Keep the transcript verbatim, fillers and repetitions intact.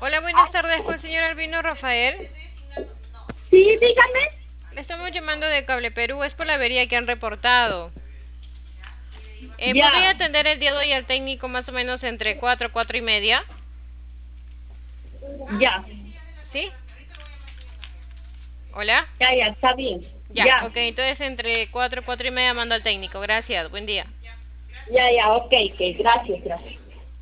Hola, buenas tardes con el señor Albino Rafael. Sí, dígame. Le estamos llamando de Cable Perú, es por la avería que han reportado. Eh, ¿podría Ya, atender el día de hoy al técnico más o menos entre cuatro, cuatro y media? ya, ¿Sí? ¿Hola? ya, ya, está bien. Ya, Ya, ok, entonces entre cuatro, cuatro y media mando al técnico. Gracias, buen día. ya, ya, ok, ok, gracias, gracias.